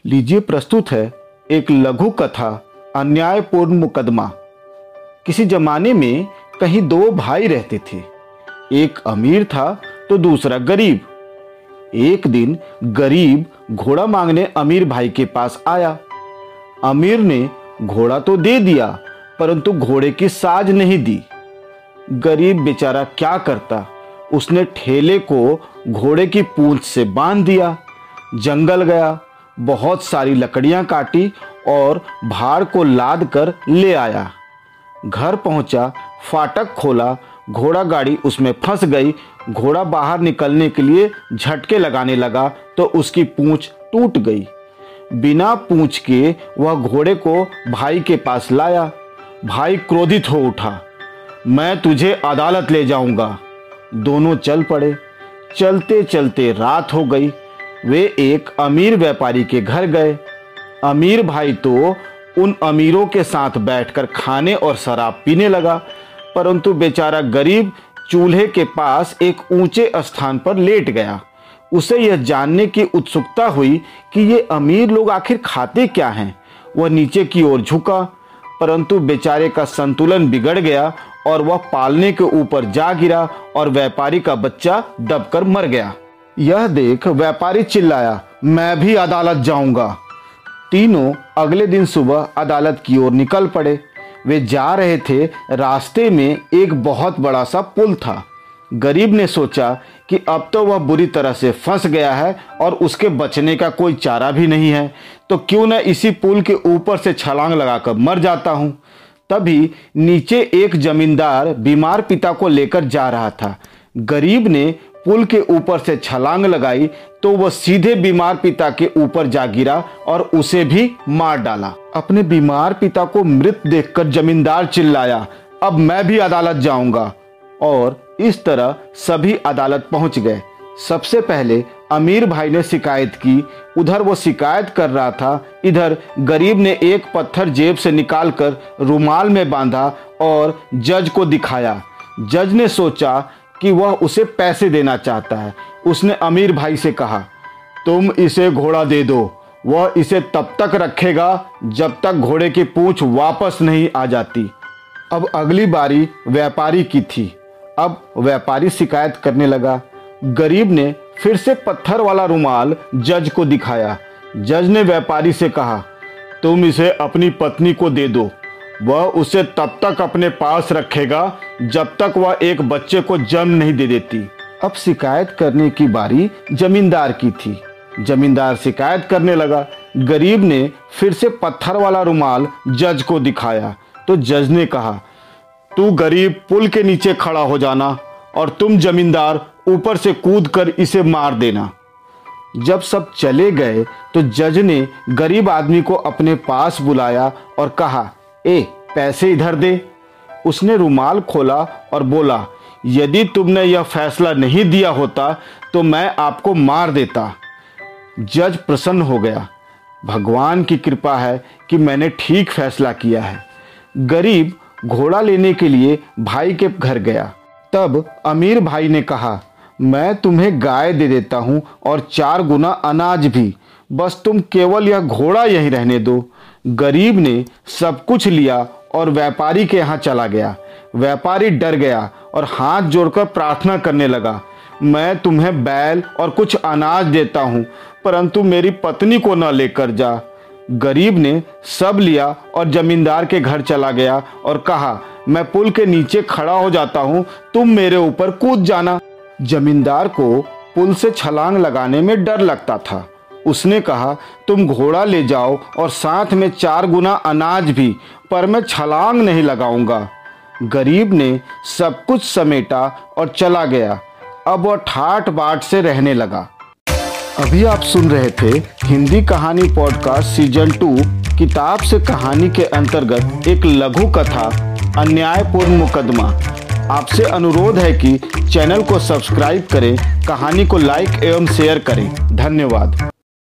लीजिए प्रस्तुत है एक लघु कथा अन्यायपूर्ण मुकदमा। किसी जमाने में कहीं दो भाई रहते थे। एक अमीर था तो दूसरा गरीब। एक दिन गरीब घोड़ा मांगने अमीर भाई के पास आया। अमीर ने घोड़ा तो दे दिया परंतु घोड़े की साज नहीं दी। गरीब बेचारा क्या करता, उसने ठेले को घोड़े की पूंछ से बांध दिया। जंगल गया, बहुत सारी लकड़ियां काटी और भाड़ को लाद कर ले आया। घर पहुंचा, फाटक खोला, घोड़ा गाड़ी उसमें फंस गई। घोड़ा बाहर निकलने के लिए झटके लगाने लगा तो उसकी पूंछ टूट गई। बिना पूंछ के वह घोड़े को भाई के पास लाया। भाई क्रोधित हो उठा, मैं तुझे अदालत ले जाऊंगा। दोनों चल पड़े। चलते चलते रात हो गई। वे एक अमीर व्यापारी के घर गए। अमीर भाई तो उन अमीरों के साथ बैठकर खाने और शराब पीने लगा, परंतु बेचारा गरीब चूल्हे के पास एक ऊंचे स्थान पर लेट गया। उसे यह जानने की उत्सुकता हुई कि ये अमीर लोग आखिर खाते क्या हैं। वह नीचे की ओर झुका, परंतु बेचारे का संतुलन बिगड़ गया और वह पालने के ऊपर जा गिरा और व्यापारी का बच्चा दबकर मर गया। यह देख व्यापारी चिल्लाया, मैं भी अदालत जाऊंगा। तीनों अगले दिन सुबह अदालत की ओर निकल पड़े। वे जा रहे थे, रास्ते में एक बहुत बड़ा सा पुल था। गरीब ने सोचा कि अब तो वह बुरी तरह से फंस गया है और उसके बचने का कोई चारा भी नहीं है, तो क्यों न इसी पुल के ऊपर से छलांग लगाकर मर जाता हूं। तभी नीचे एक जमींदार बीमार पिता को लेकर जा रहा था। गरीब ने पुल के ऊपर से छलांग लगाई तो वह सीधे बीमार पिता के ऊपर जा गिरा और उसे भी मार डाला। अपने बीमार पिता को मृत देखकर जमींदार चिल्लाया, अब मैं भी अदालत जाऊंगा। और इस तरह सभी अदालत पहुंच गए। सबसे पहले अमीर भाई ने शिकायत की। उधर वो शिकायत कर रहा था, इधर गरीब ने एक पत्थर जेब से निकालकर रुमाल में बांधा और जज को दिखाया। जज ने सोचा कि वह उसे पैसे देना चाहता है। उसने अमीर भाई से कहा, तुम इसे घोड़ा दे दो, वह इसे तब तक रखेगा जब तक घोड़े की पूंछ वापस नहीं आ जाती। अब अगली बारी व्यापारी की थी। अब व्यापारी शिकायत करने लगा। गरीब ने फिर से पत्थर वाला रुमाल जज को दिखाया। जज ने व्यापारी से कहा, तुम इसे अपनी पत्नी को दे दो, वह उसे तब तक अपने पास रखेगा जब तक वह एक बच्चे को जन्म नहीं दे देती। अब शिकायत करने की बारी जमींदार की थी। जमींदार शिकायत करने लगा। गरीब ने फिर से पत्थर वाला रुमाल जज को दिखाया तो जज ने कहा, तू गरीब पुल के नीचे खड़ा हो जाना और तुम जमींदार ऊपर से कूदकर इसे मार देना। जब सब चले गए तो जज ने गरीब आदमी को अपने पास बुलाया और कहा, ए पैसे इधर दे। उसने रुमाल खोला और बोला, यदि तुमने यह फैसला नहीं दिया होता तो मैं आपको मार देता। जज प्रसन्न हो गया, भगवान की कृपा है कि मैंने ठीक फैसला किया है। गरीब घोड़ा लेने के लिए भाई के घर गया। तब अमीर भाई ने कहा, मैं तुम्हें गाय दे देता हूं और 4 गुना अनाज भी, बस तुम केवल यह घोड़ा यहीं रहने दो। गरीब ने सब कुछ लिया और व्यापारी के यहाँ चला गया। व्यापारी डर गया और हाथ जोड़कर प्रार्थना करने लगा, मैं तुम्हें बैल और कुछ अनाज देता हूँ, परंतु मेरी पत्नी को न लेकर जा। गरीब ने सब लिया और जमींदार के घर चला गया और कहा, मैं पुल के नीचे खड़ा हो जाता हूँ, तुम मेरे ऊपर कूद जाना। जमींदार को पुल से छलांग लगाने में डर लगता था। उसने कहा, तुम घोड़ा ले जाओ और साथ में 4 गुना अनाज भी, पर मैं छलांग नहीं लगाऊंगा। गरीब ने सब कुछ समेटा और चला गया। अब वह ठाट बाट से रहने लगा। अभी आप सुन रहे थे हिंदी कहानी पॉडकास्ट सीजन 2 किताब से कहानी के अंतर्गत एक लघु कथा अन्यायपूर्ण मुकदमा। आपसे अनुरोध है कि चैनल को सब्सक्राइब करें, कहानी को लाइक एवं शेयर करें। धन्यवाद।